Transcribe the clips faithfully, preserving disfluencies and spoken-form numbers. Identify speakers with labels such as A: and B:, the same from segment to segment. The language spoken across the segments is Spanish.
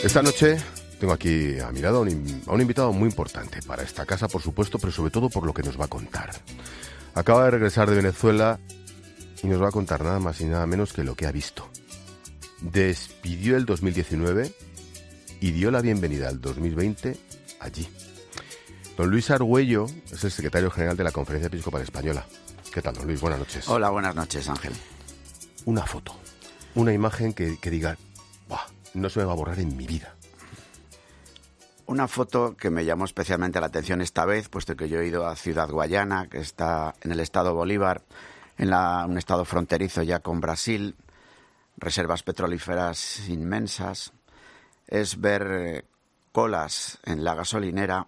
A: Esta noche tengo aquí a mi lado a un, a un invitado muy importante para esta casa, por supuesto, pero sobre todo por lo que nos va a contar. Acaba de regresar de Venezuela y nos va a contar nada más y nada menos que lo que ha visto. Despidió el dos mil diecinueve y dio la bienvenida al dos mil veinte allí. Don Luis Argüello es el secretario general de la Conferencia Episcopal Española. ¿Qué tal, don Luis? Buenas noches.
B: Hola, buenas noches, Ángel.
A: Una foto, una imagen que, que diga, ¡buah!, no se me va a borrar en mi vida.
B: Una foto que me llamó especialmente la atención esta vez, puesto que yo he ido a Ciudad Guayana, que está en el estado Bolívar, en la, un estado fronterizo ya con Brasil, reservas petrolíferas inmensas. Es ver eh, colas en la gasolinera,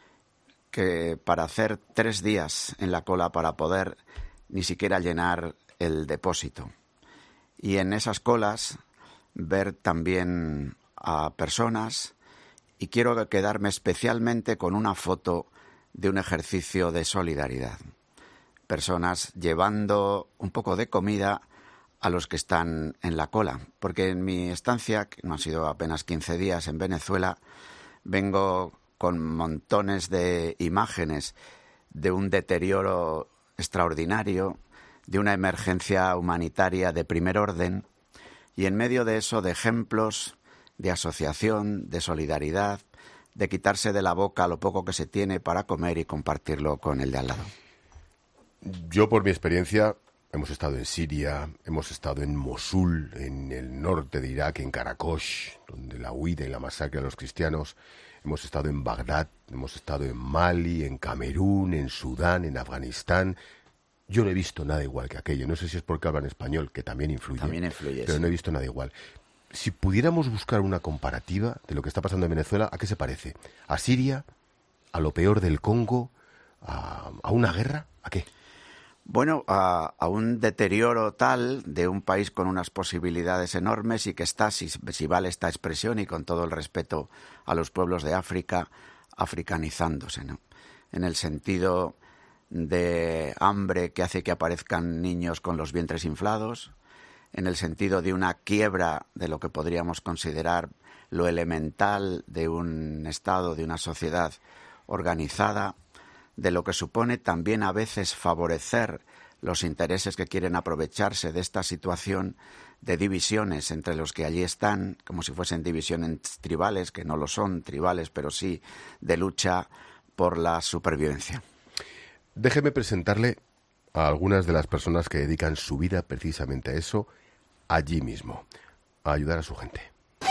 B: que para hacer tres días en la cola para poder ni siquiera llenar el depósito. Y en esas colas ver también a personas, y quiero quedarme especialmente con una foto de un ejercicio de solidaridad. Personas llevando un poco de comida a los que están en la cola, porque en mi estancia, que no han sido apenas quince días en Venezuela, vengo con montones de imágenes de un deterioro extraordinario, de una emergencia humanitaria de primer orden, y en medio de eso de ejemplos de asociación, de solidaridad, de quitarse de la boca lo poco que se tiene para comer y compartirlo con el de al lado.
A: Yo, por mi experiencia, hemos estado en Siria, hemos estado en Mosul, en el norte de Irak, en Karakosh, donde la huida y la masacre a los cristianos. Hemos estado en Bagdad, hemos estado en Mali, en Camerún, en Sudán, en Afganistán. Yo no he visto nada igual que aquello. No sé si es porque hablan español, que también influye.
B: También influye,
A: pero
B: sí.
A: No he visto nada igual. Si pudiéramos buscar una comparativa de lo que está pasando en Venezuela, ¿a qué se parece? ¿A Siria? ¿A lo peor del Congo? ¿A, a una guerra? ¿A qué?
B: Bueno, a, a un deterioro tal de un país con unas posibilidades enormes y que está, si, si vale esta expresión y con todo el respeto a los pueblos de África, africanizándose, ¿no? En el sentido de hambre que hace que aparezcan niños con los vientres inflados, en el sentido de una quiebra de lo que podríamos considerar lo elemental de un Estado, de una sociedad organizada, de lo que supone también a veces favorecer los intereses que quieren aprovecharse de esta situación de divisiones entre los que allí están, como si fuesen divisiones tribales, que no lo son tribales, pero sí de lucha por la supervivencia.
A: Déjeme presentarle a algunas de las personas que dedican su vida precisamente a eso, allí mismo, a ayudar a su gente.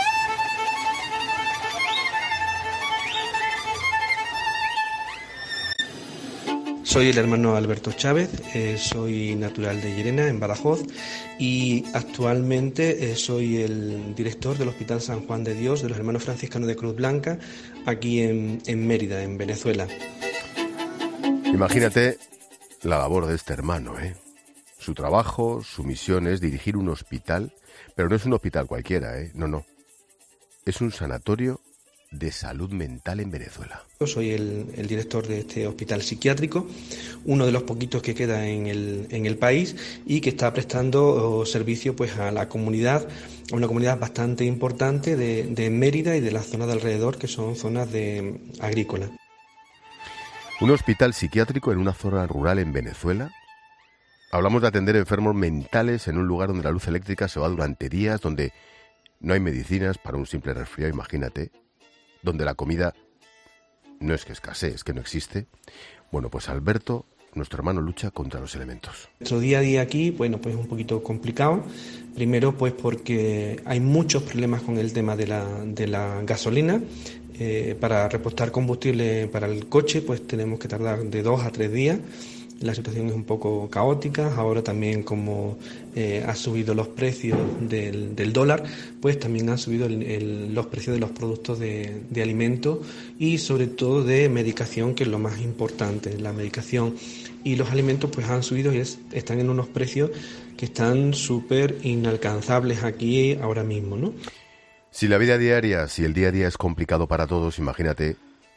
C: Soy el hermano Alberto Chávez, eh, soy natural de Llerena, en Badajoz, y actualmente eh, soy el director del Hospital San Juan de Dios de los Hermanos Franciscanos de Cruz Blanca, aquí en, en Mérida, en Venezuela.
A: Imagínate la labor de este hermano, ¿eh? Su trabajo, su misión es dirigir un hospital, pero no es un hospital cualquiera, ¿eh? No, no. Es un sanatorio de salud mental en Venezuela.
C: Soy el, el director de este hospital psiquiátrico, uno de los poquitos que queda en el, en el país y que está prestando servicio pues a la comunidad, a una comunidad bastante importante de, de Mérida y de la zona de alrededor, que son zonas de agrícola.
A: Un hospital psiquiátrico en una zona rural en Venezuela. Hablamos de atender enfermos mentales en un lugar donde la luz eléctrica se va durante días, donde no hay medicinas para un simple resfriado, imagínate, donde la comida no es que escasee, es que no existe. Bueno, pues Alberto, nuestro hermano, lucha contra los elementos.
C: Nuestro día a día aquí, bueno, pues es un poquito complicado. Primero, pues porque hay muchos problemas con el tema de la, de la gasolina. Eh, para repostar combustible para el coche, pues tenemos que tardar de dos a tres días. La situación es un poco caótica. Ahora también, como eh, ha subido los precios del, del dólar, pues también han subido el, el, los precios de los productos de, de alimentos y sobre todo de medicación, que es lo más importante. La medicación y los alimentos pues han subido y es, están en unos precios que están súper inalcanzables aquí ahora mismo, ¿no?
A: Si la vida diaria, si el día a día es complicado para todos, imagínate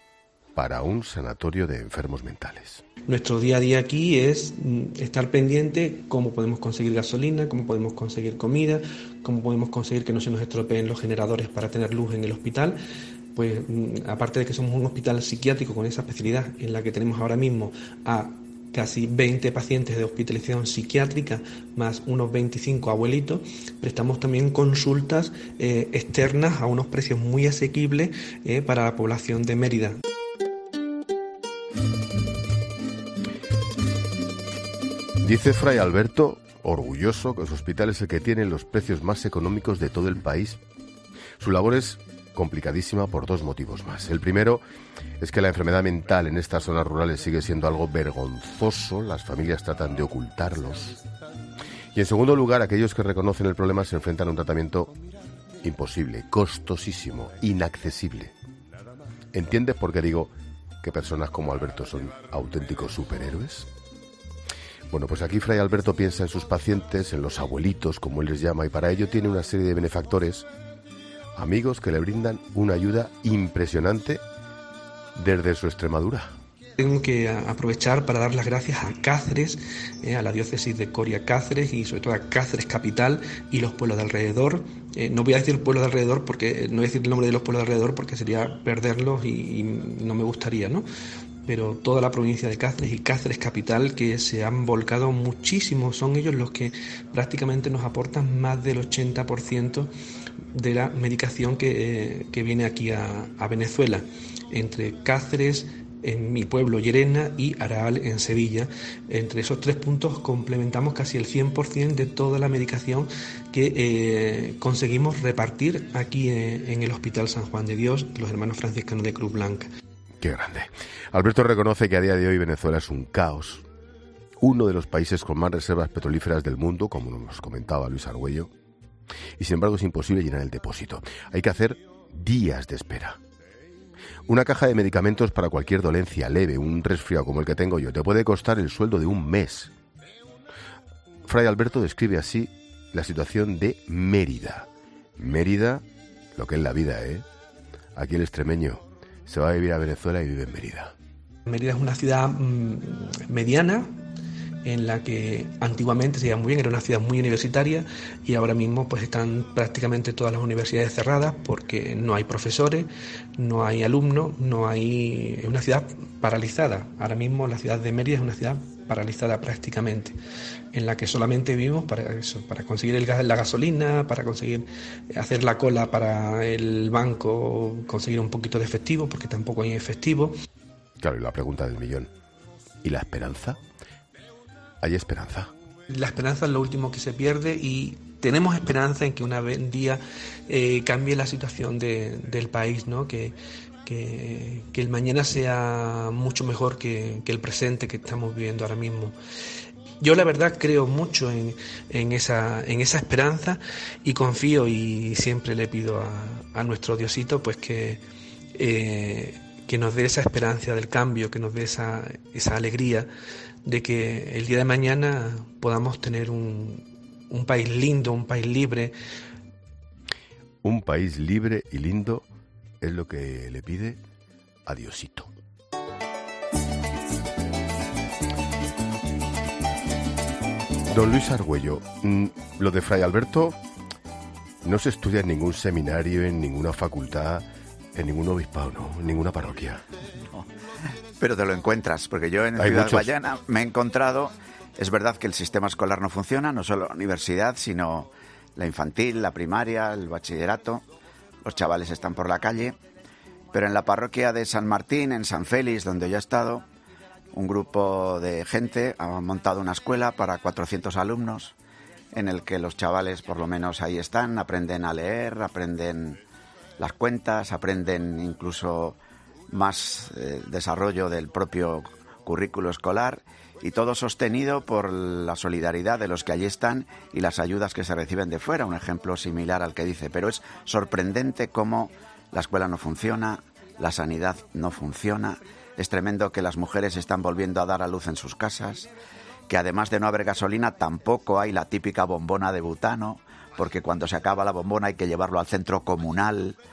A: para un sanatorio de enfermos mentales.
C: Nuestro día a día aquí es estar pendiente cómo podemos conseguir gasolina, cómo podemos conseguir comida, cómo podemos conseguir que no se nos estropeen los generadores para tener luz en el hospital. Pues aparte de que somos un hospital psiquiátrico con esa especialidad en la que tenemos ahora mismo a casi veinte pacientes de hospitalización psiquiátrica más unos veinticinco abuelitos, prestamos también consultas eh, externas a unos precios muy asequibles eh, para la población de Mérida.
A: Dice Fray Alberto, orgulloso, que su hospital es el que tiene los precios más económicos de todo el país. Su labor es complicadísima por dos motivos más. El primero es que la enfermedad mental en estas zonas rurales sigue siendo algo vergonzoso, las familias tratan de ocultarlos. Y en segundo lugar, aquellos que reconocen el problema se enfrentan a un tratamiento imposible, costosísimo, inaccesible. ¿Entiendes por qué digo que personas como Alberto son auténticos superhéroes? Bueno, pues aquí Fray Alberto piensa en sus pacientes, en los abuelitos, como él les llama, y para ello tiene una serie de benefactores, amigos que le brindan una ayuda impresionante desde su Extremadura.
C: Tengo que aprovechar para dar las gracias a Cáceres, eh, a la diócesis de Coria Cáceres y sobre todo a Cáceres capital y los pueblos de alrededor. Eh, no voy a decir pueblos de alrededor porque no voy a decir el nombre de los pueblos de alrededor porque sería perderlos y, y no me gustaría, ¿no? Pero toda la provincia de Cáceres y Cáceres capital, que se han volcado muchísimo, son ellos los que prácticamente nos aportan más del ochenta por ciento de la medicación que, eh, que viene aquí a, a Venezuela, entre Cáceres, en mi pueblo Llerena, y Araal en Sevilla. Entre esos tres puntos complementamos casi el cien por ciento de toda la medicación que eh, conseguimos repartir aquí en, en el Hospital San Juan de Dios, los hermanos franciscanos de Cruz Blanca.
A: Qué grande. Alberto reconoce que a día de hoy Venezuela es un caos, uno de los países con más reservas petrolíferas del mundo, como nos comentaba Luis Argüello, y sin embargo es imposible llenar el depósito. Hay que hacer días de espera. Una caja de medicamentos para cualquier dolencia leve, un resfriado como el que tengo yo, te puede costar el sueldo de un mes. Fray Alberto describe así la situación de Mérida. Mérida, lo que es la vida, ¿eh? Aquí el extremeño se va a vivir a Venezuela y vive en Mérida.
C: Mérida es una ciudad mmm, mediana, en la que antiguamente se iba muy bien, era una ciudad muy universitaria y ahora mismo pues están prácticamente todas las universidades cerradas porque no hay profesores, no hay alumnos, no hay... es una ciudad paralizada. Ahora mismo la ciudad de Mérida es una ciudad paralizada prácticamente, en la que solamente vivimos para eso, para conseguir el gas, la gasolina, para conseguir hacer la cola para el banco, conseguir un poquito de efectivo, porque tampoco hay efectivo.
A: Claro, y la pregunta del millón, ¿y la esperanza? ¿Hay esperanza?
C: La esperanza es lo último que se pierde y tenemos esperanza en que una vez en día eh, cambie la situación de, del país, ¿no? Que, que, que el mañana sea mucho mejor que, que el presente que estamos viviendo ahora mismo. Yo la verdad creo mucho en, en, esa, en esa esperanza y confío y siempre le pido a, a nuestro Diosito pues que, eh, que nos dé esa esperanza del cambio, que nos dé esa, esa alegría de que el día de mañana podamos tener un, un país lindo, un país libre.
A: Un país libre y lindo es lo que le pide a Diosito. Don Luis Argüello, lo de Fray Alberto no se estudia en ningún seminario, en ninguna facultad, en ningún obispado, no, en ninguna parroquia.
B: No, pero te lo encuentras, porque yo en
A: Hay
B: Ciudad
A: muchos.
B: Guayana me he encontrado, es verdad que el sistema escolar no funciona, no solo la universidad, sino la infantil, la primaria, el bachillerato, los chavales están por la calle, pero en la parroquia de San Martín, en San Félix, donde yo he estado, un grupo de gente ha montado una escuela para cuatrocientos alumnos, en el que los chavales, por lo menos ahí están, aprenden a leer, aprenden las cuentas, aprenden incluso más eh, desarrollo del propio currículo escolar, y todo sostenido por la solidaridad de los que allí están y las ayudas que se reciben de fuera. Un ejemplo similar al que dice, pero es sorprendente cómo la escuela no funciona, la sanidad no funciona. Es tremendo que las mujeres están volviendo a dar a luz en sus casas, que además de no haber gasolina tampoco hay la típica bombona de butano, porque cuando se acaba la bombona hay que llevarlo al centro comunal,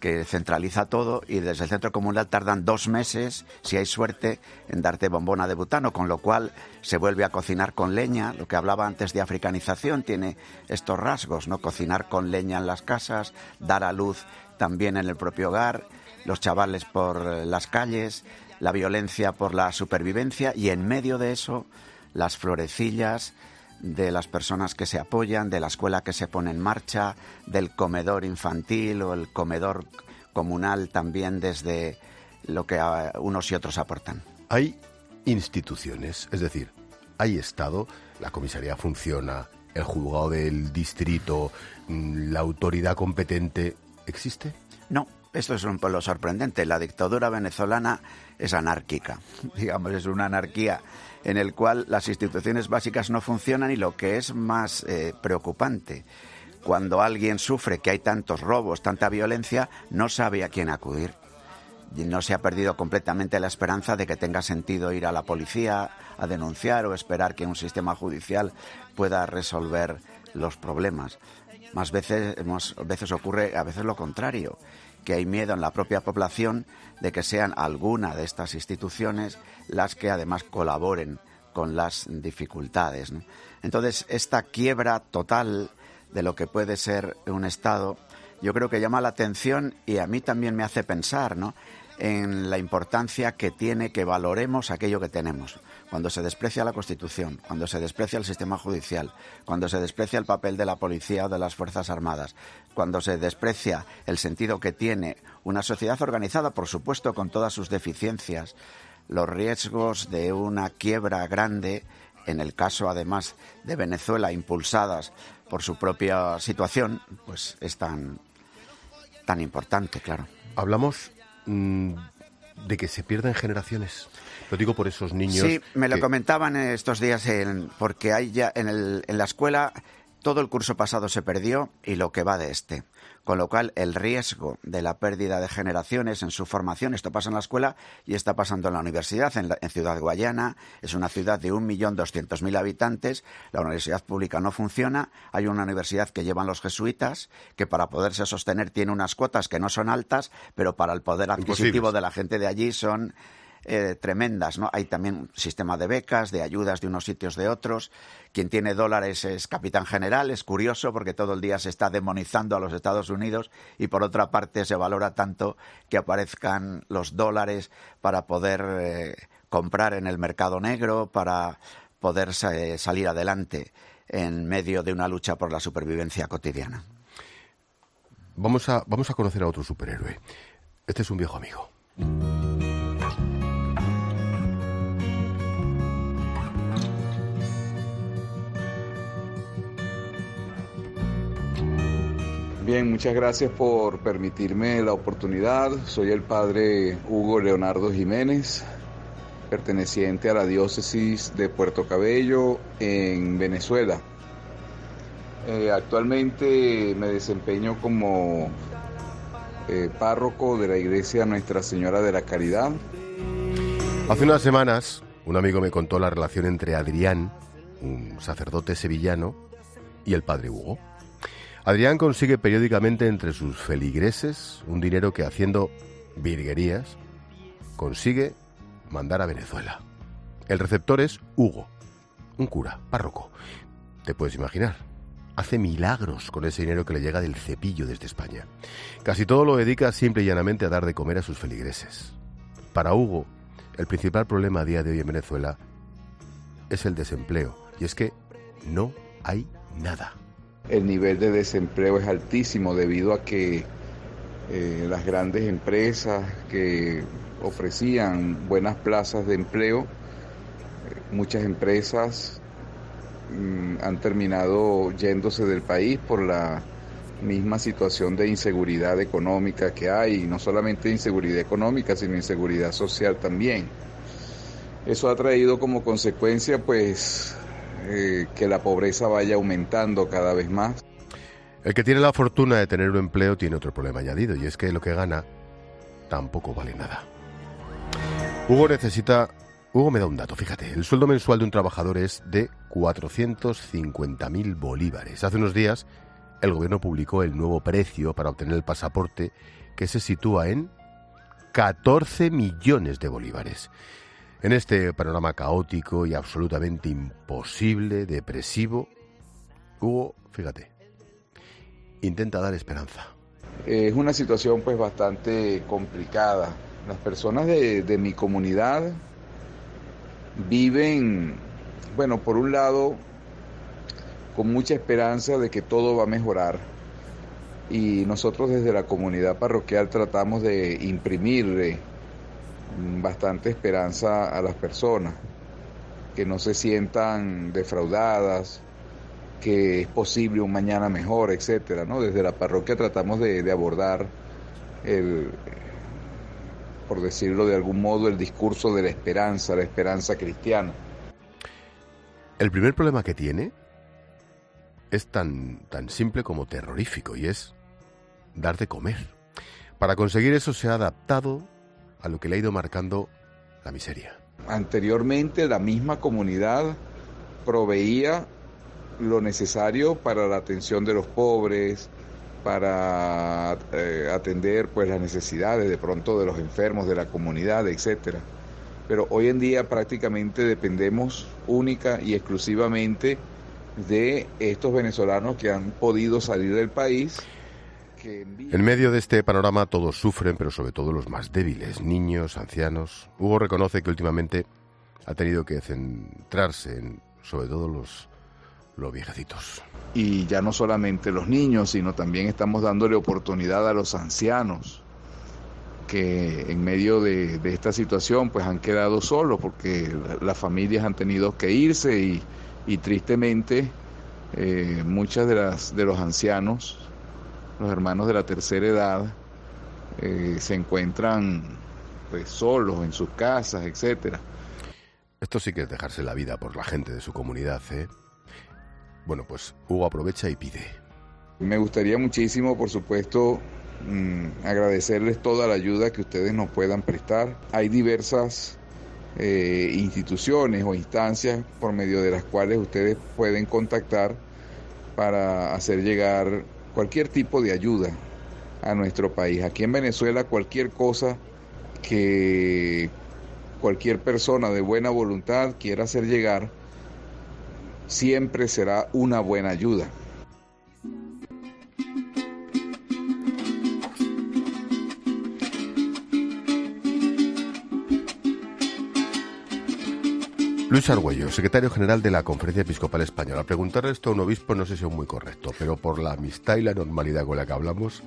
B: que centraliza todo, y desde el centro comunal tardan dos meses, si hay suerte, en darte bombona de butano, con lo cual se vuelve a cocinar con leña. Lo que hablaba antes de africanización tiene estos rasgos, ¿no? Cocinar con leña en las casas, dar a luz también en el propio hogar, los chavales por las calles, la violencia por la supervivencia, y en medio de eso las florecillas de las personas que se apoyan, de la escuela que se pone en marcha, del comedor infantil o el comedor comunal también, desde lo que unos y otros aportan.
A: Hay instituciones, es decir, hay Estado, la comisaría funciona, el juzgado del distrito, la autoridad competente, ¿existe?
B: No, esto es un, lo sorprendente. La dictadura venezolana es anárquica, digamos, es una anarquía en el cual las instituciones básicas no funcionan, y lo que es más eh, preocupante, cuando alguien sufre que hay tantos robos, tanta violencia, no sabe a quién acudir. Y no se ha perdido completamente la esperanza de que tenga sentido ir a la policía a denunciar o esperar que un sistema judicial pueda resolver los problemas. Más veces, hemos, veces ocurre a veces lo contrario, que hay miedo en la propia población de que sean alguna de estas instituciones las que además colaboren con las dificultades, ¿no? Entonces, esta quiebra total de lo que puede ser un Estado, yo creo que llama la atención, y a mí también me hace pensar, ¿no?, en la importancia que tiene que valoremos aquello que tenemos. Cuando se desprecia la Constitución, cuando se desprecia el sistema judicial, cuando se desprecia el papel de la policía o de las Fuerzas Armadas, cuando se desprecia el sentido que tiene una sociedad organizada, por supuesto, con todas sus deficiencias, los riesgos de una quiebra grande, en el caso además de Venezuela, impulsadas por su propia situación, pues es tan, tan importante, claro.
A: Hablamos mmm, de que se pierden generaciones. Lo digo por esos niños.
B: Sí, me lo
A: que...
B: comentaban estos días, en, porque hay ya en, el, en la escuela todo el curso pasado se perdió y lo que va de este. Con lo cual, el riesgo de la pérdida de generaciones en su formación, esto pasa en la escuela y está pasando en la universidad, en, la, en Ciudad Guayana. Es una ciudad de un millón doscientos mil habitantes, la universidad pública no funciona, hay una universidad que llevan los jesuitas, que para poderse sostener tiene unas cuotas que no son altas, pero para el poder adquisitivo de la gente de allí son eh, tremendas, ¿no? Hay también un sistema de becas, de ayudas de unos sitios de otros. Quien tiene dólares es capitán general. Es curioso porque todo el día se está demonizando a los Estados Unidos y por otra parte se valora tanto que aparezcan los dólares para poder eh, comprar en el mercado negro, para poder eh, salir adelante en medio de una lucha por la supervivencia cotidiana.
A: Vamos a, vamos a conocer a otro superhéroe. Este es un viejo amigo.
D: Bien, muchas gracias por permitirme la oportunidad. Soy el padre Hugo Leonardo Jiménez, perteneciente a la diócesis de Puerto Cabello, en Venezuela. Eh, actualmente me desempeño como eh, párroco de la iglesia Nuestra Señora de la Caridad.
A: Hace unas semanas, un amigo me contó la relación entre Adrián, un sacerdote sevillano, y el padre Hugo. Adrián consigue periódicamente entre sus feligreses un dinero que, haciendo virguerías, consigue mandar a Venezuela. El receptor es Hugo, un cura, párroco. Te puedes imaginar, hace milagros con ese dinero que le llega del cepillo desde España. Casi todo lo dedica simple y llanamente a dar de comer a sus feligreses. Para Hugo, el principal problema a día de hoy en Venezuela es el desempleo, y es que no hay nada.
D: El nivel de desempleo es altísimo debido a que eh, las grandes empresas que ofrecían buenas plazas de empleo, eh, muchas empresas mm, han terminado yéndose del país por la misma situación de inseguridad económica que hay, y no solamente inseguridad económica, sino inseguridad social también. Eso ha traído como consecuencia, pues, Eh, que la pobreza vaya aumentando cada vez más.
A: El que tiene la fortuna de tener un empleo tiene otro problema añadido, y es que lo que gana tampoco vale nada. Hugo necesita... Hugo me da un dato, fíjate. El sueldo mensual de un trabajador es de cuatrocientos cincuenta mil bolívares. Hace unos días el gobierno publicó el nuevo precio para obtener el pasaporte que se sitúa en catorce millones de bolívares. En este panorama caótico y absolutamente imposible, depresivo, Hugo, fíjate, intenta dar esperanza.
D: Es una situación pues bastante complicada. Las personas de, de mi comunidad viven, bueno, por un lado, con mucha esperanza de que todo va a mejorar. Y nosotros desde la comunidad parroquial tratamos de imprimirle bastante esperanza a las personas, que no se sientan defraudadas, que es posible un mañana mejor, etcétera, ¿no? Desde la parroquia tratamos de, de abordar el, por decirlo de algún modo, el discurso de la esperanza, la esperanza cristiana.
A: El primer problema que tiene es tan, tan simple como terrorífico, y es dar de comer. Para conseguir eso se ha adaptado a lo que le ha ido marcando la miseria.
D: Anteriormente la misma comunidad proveía lo necesario para la atención de los pobres, para eh, atender pues las necesidades de pronto de los enfermos de la comunidad, etcétera. Pero hoy en día prácticamente dependemos única y exclusivamente de estos venezolanos que han podido salir del país. Que envían...
A: En medio de este panorama todos sufren, pero sobre todo los más débiles, niños, ancianos. Hugo reconoce que últimamente ha tenido que centrarse en sobre todo los, los viejecitos.
D: Y ya no solamente los niños, sino también estamos dándole oportunidad a los ancianos, que en medio de, de esta situación pues han quedado solos porque las familias han tenido que irse y, y tristemente eh, muchas de las de los ancianos, los hermanos de la tercera edad, eh, se encuentran pues solos en sus casas, etcétera.
A: Esto sí que es dejarse la vida por la gente de su comunidad, ¿eh? Bueno, pues Hugo aprovecha y pide.
D: Me gustaría muchísimo, por supuesto, mmm, agradecerles toda la ayuda que ustedes nos puedan prestar. Hay diversas eh, instituciones o instancias por medio de las cuales ustedes pueden contactar para hacer llegar cualquier tipo de ayuda a nuestro país. Aquí en Venezuela cualquier cosa que cualquier persona de buena voluntad quiera hacer llegar siempre será una buena ayuda.
A: Luis Argüello, secretario general de la Conferencia Episcopal Española. Al preguntarle esto a un obispo no sé si es muy correcto, pero por la amistad y la normalidad con la que hablamos,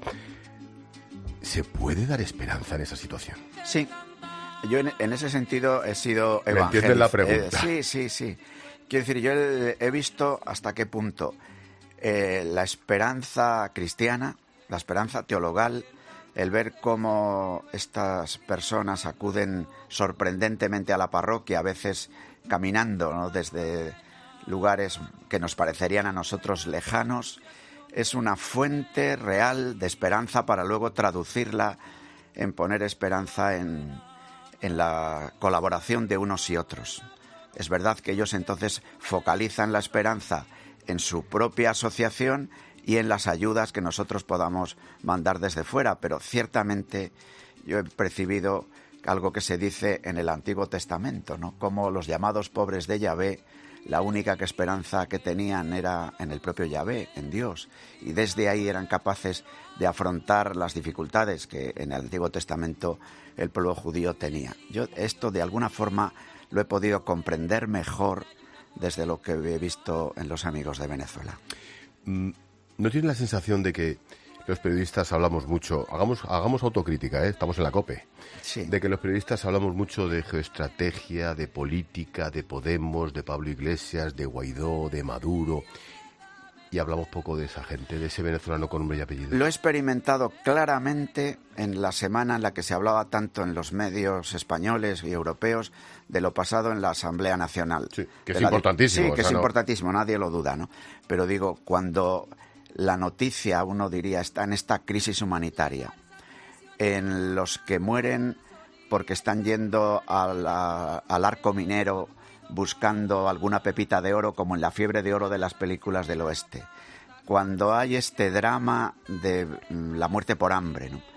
A: ¿se puede dar esperanza en esa situación?
B: Sí, yo en, en ese sentido he sido evangélico.
A: ¿Me entiendes la pregunta?
B: Eh, sí, sí, sí. Quiero decir, yo he, he visto hasta qué punto eh, la esperanza cristiana, la esperanza teologal, el ver cómo estas personas acuden sorprendentemente a la parroquia, a veces caminando, ¿no?, desde lugares que nos parecerían a nosotros lejanos, es una fuente real de esperanza para luego traducirla en poner esperanza en, en la colaboración de unos y otros. Es verdad que ellos entonces focalizan la esperanza en su propia asociación y en las ayudas que nosotros podamos mandar desde fuera, pero ciertamente yo he percibido algo que se dice en el Antiguo Testamento, ¿no? Como los llamados pobres de Yahvé, la única que esperanza que tenían era en el propio Yahvé, en Dios, y desde ahí eran capaces de afrontar las dificultades que en el Antiguo Testamento el pueblo judío tenía. Yo esto de alguna forma lo he podido comprender mejor desde lo que he visto en los amigos de Venezuela.
A: ¿No tienes la sensación de que los periodistas hablamos mucho, hagamos, hagamos autocrítica, ¿eh? Estamos en la COPE,
B: sí,
A: de que los periodistas hablamos mucho de geoestrategia, de política, de Podemos, de Pablo Iglesias, de Guaidó, de Maduro, y hablamos poco de esa gente, de ese venezolano con nombre y apellido?
B: Lo he experimentado claramente en la semana en la que se hablaba tanto en los medios españoles y europeos de lo pasado en la Asamblea Nacional.
A: Sí, que es importantísimo.
B: Sí, que
A: o sea,
B: es
A: no...
B: importantísimo, nadie lo duda, ¿no? Pero digo, cuando la noticia, uno diría, está en esta crisis humanitaria, en los que mueren porque están yendo a la, al arco minero buscando alguna pepita de oro, como en la fiebre de oro de las películas del oeste, cuando hay este drama de la muerte por hambre, ¿no?,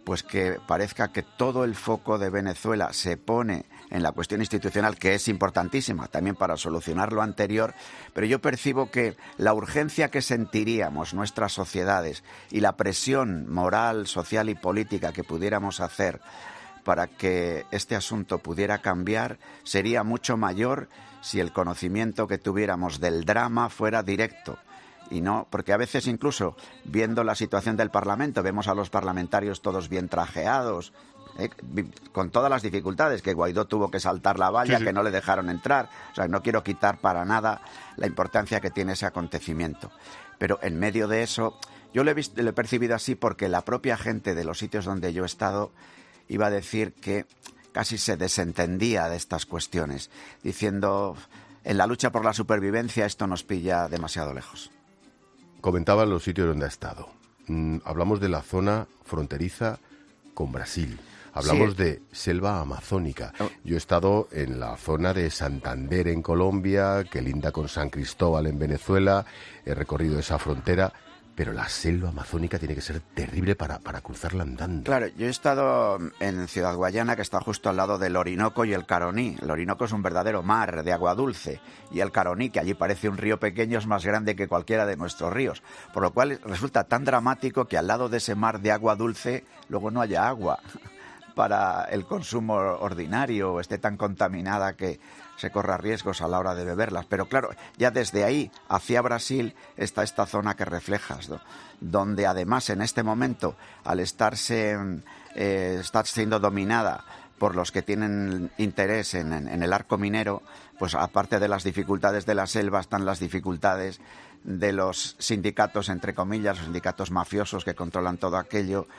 B: pues que parezca que todo el foco de Venezuela se pone en la cuestión institucional, que es importantísima también para solucionar lo anterior, pero yo percibo que la urgencia que sentiríamos nuestras sociedades y la presión moral, social y política que pudiéramos hacer para que este asunto pudiera cambiar sería mucho mayor si el conocimiento que tuviéramos del drama fuera directo. Y no, porque a veces incluso viendo la situación del Parlamento, vemos a los parlamentarios todos bien trajeados, ¿eh? con todas las dificultades, que Guaidó tuvo que saltar la valla, sí, sí. que no le dejaron entrar. O sea, no quiero quitar para nada la importancia que tiene ese acontecimiento. Pero en medio de eso, yo lo he, visto, lo he percibido así porque la propia gente de los sitios donde yo he estado iba a decir que casi se desentendía de estas cuestiones, diciendo, en la lucha por la supervivencia esto nos pilla demasiado lejos.
A: Comentaba los sitios donde ha estado. Mm, hablamos de la zona fronteriza con Brasil. Hablamos sí. de selva amazónica. Yo he estado en la zona de Santander en Colombia, que linda con San Cristóbal en Venezuela. He recorrido esa frontera, pero la selva amazónica tiene que ser terrible para, para cruzarla andando.
B: Claro, yo he estado en Ciudad Guayana, que está justo al lado del Orinoco y el Caroní. El Orinoco es un verdadero mar de agua dulce, y el Caroní, que allí parece un río pequeño, es más grande que cualquiera de nuestros ríos. Por lo cual resulta tan dramático que al lado de ese mar de agua dulce luego no haya agua para el consumo ordinario, o esté tan contaminada que se corra riesgos a la hora de beberlas. Pero claro, ya desde ahí hacia Brasil está esta zona que reflejas, ¿no? Donde además en este momento, al estarse eh, estar siendo dominada por los que tienen interés en, en, en el arco minero, pues aparte de las dificultades de la selva, están las dificultades de los sindicatos, entre comillas, los sindicatos mafiosos que controlan todo aquello.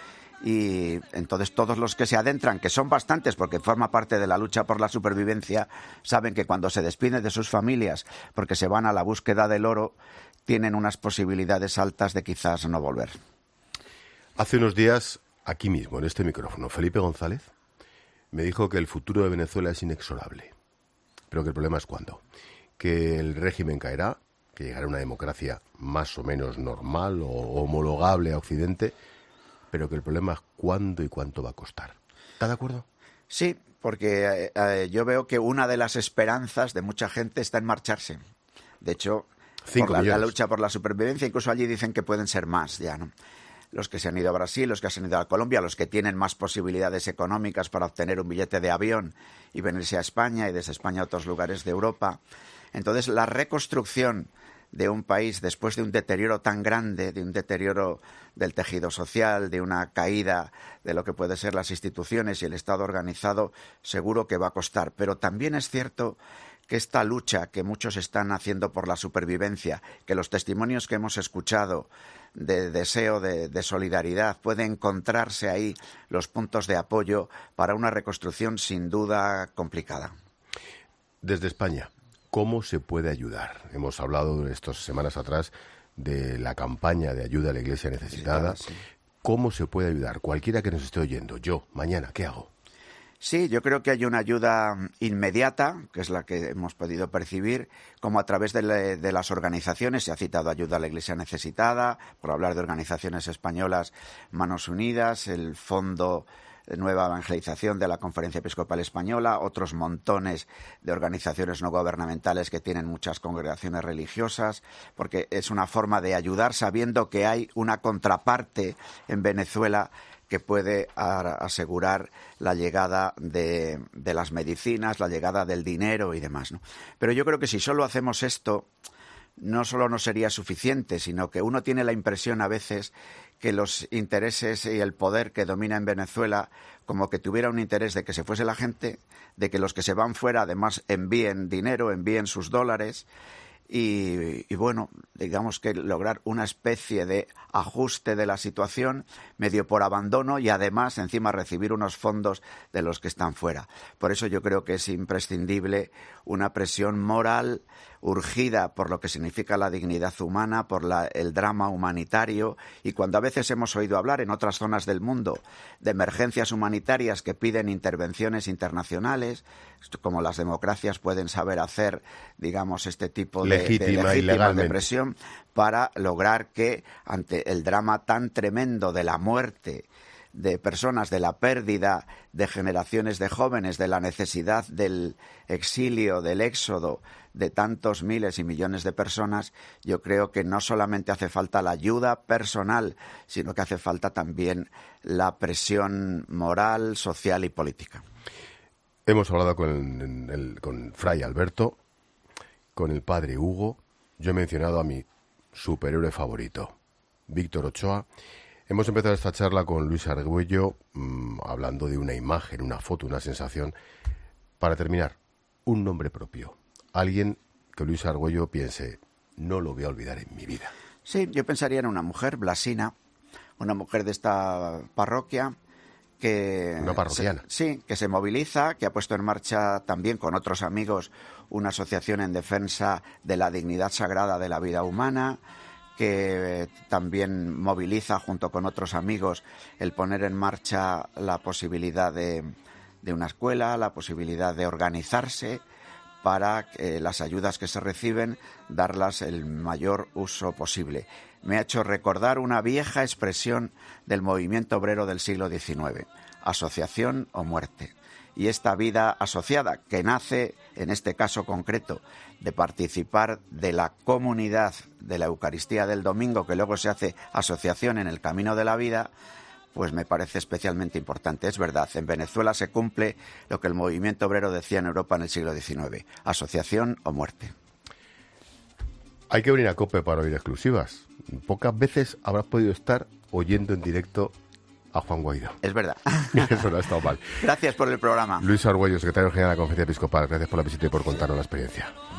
B: Y entonces todos los que se adentran, que son bastantes porque forma parte de la lucha por la supervivencia, saben que cuando se despiden de sus familias porque se van a la búsqueda del oro, tienen unas posibilidades altas de quizás no volver.
A: Hace unos días, aquí mismo, en este micrófono, Felipe González me dijo que el futuro de Venezuela es inexorable, pero que el problema es cuándo. Que el régimen caerá, que llegará una democracia más o menos normal o homologable a Occidente, pero que el problema es cuándo y cuánto va a costar. ¿Está de acuerdo?
B: Sí, porque eh, yo veo que una de las esperanzas de mucha gente está en marcharse. De hecho, por la, la lucha por la supervivencia, incluso allí dicen que pueden ser más ya, ¿no? Los que se han ido a Brasil, los que se han ido a Colombia, los que tienen más posibilidades económicas para obtener un billete de avión y venirse a España y desde España a otros lugares de Europa. Entonces, la reconstrucción de un país después de un deterioro tan grande, de un deterioro del tejido social, de una caída de lo que puede ser las instituciones y el Estado organizado, seguro que va a costar. Pero también es cierto que esta lucha que muchos están haciendo por la supervivencia, que los testimonios que hemos escuchado de deseo de, de solidaridad, puede encontrarse ahí los puntos de apoyo para una reconstrucción sin duda complicada.
A: Desde España, ¿cómo se puede ayudar? Hemos hablado estas semanas atrás de la campaña de ayuda a la Iglesia necesitada. Sí, sí. ¿Cómo se puede ayudar? Cualquiera que nos esté oyendo, yo, mañana, ¿qué hago?
B: Sí, yo creo que hay una ayuda inmediata, que es la que hemos podido percibir, como a través de, le, de las organizaciones. Se ha citado ayuda a la Iglesia necesitada, por hablar de organizaciones españolas, Manos Unidas, el Fondo Nueva Evangelización de la Conferencia Episcopal Española, otros montones de organizaciones no gubernamentales que tienen muchas congregaciones religiosas, porque es una forma de ayudar sabiendo que hay una contraparte en Venezuela que puede asegurar la llegada de, de las medicinas, la llegada del dinero y demás, ¿no? Pero yo creo que si solo hacemos esto, no solo no sería suficiente, sino que uno tiene la impresión a veces que los intereses y el poder que domina en Venezuela, como que tuviera un interés de que se fuese la gente, de que los que se van fuera además envíen dinero, envíen sus dólares, y, y bueno, digamos que lograr una especie de ajuste de la situación medio por abandono y además encima recibir unos fondos de los que están fuera. Por eso yo creo que es imprescindible una presión moral urgida por lo que significa la dignidad humana, por la, el drama humanitario, y cuando a veces hemos oído hablar en otras zonas del mundo de emergencias humanitarias que piden intervenciones internacionales, como las democracias pueden saber hacer, digamos, este tipo de
A: legítima,
B: de,
A: y
B: legítima de presión para lograr que ante el drama tan tremendo de la muerte de personas, de la pérdida de generaciones de jóvenes, de la necesidad del exilio, del éxodo de tantos miles y millones de personas, yo creo que no solamente hace falta la ayuda personal, sino que hace falta también la presión moral, social y política.
A: Hemos hablado con, el, con Fray Alberto, con el padre Hugo. Yo he mencionado a mi superhéroe favorito, Víctor Ochoa. Hemos empezado esta charla con Luis Argüello, mmm, hablando de una imagen, una foto, una sensación. Para terminar, un nombre propio. Alguien que Luis Argüello piense, no lo voy a olvidar en mi vida.
B: Sí, yo pensaría en una mujer, Blasina, una mujer de esta parroquia, que
A: una parroquiana.
B: Se, sí, que se moviliza, que ha puesto en marcha también con otros amigos una asociación en defensa de la dignidad sagrada de la vida humana, que también moviliza junto con otros amigos el poner en marcha la posibilidad de, de una escuela, la posibilidad de organizarse para eh, las ayudas que se reciben, darlas el mayor uso posible. Me ha hecho recordar una vieja expresión del movimiento obrero del siglo diecinueve, asociación o muerte. Y esta vida asociada, que nace, en este caso concreto, de participar de la comunidad de la Eucaristía del domingo, que luego se hace asociación en el camino de la vida, pues me parece especialmente importante. Es verdad, en Venezuela se cumple lo que el movimiento obrero decía en Europa en el siglo diecinueve, asociación o muerte.
A: Hay que venir a COPE para oír exclusivas. Pocas veces habrás podido estar oyendo en directo a Juan Guaidó.
B: Es verdad.
A: Eso no ha estado mal.
B: Gracias por el programa.
A: Luis Argüello, secretario general de la Conferencia Episcopal, gracias por la visita y por contarnos la experiencia.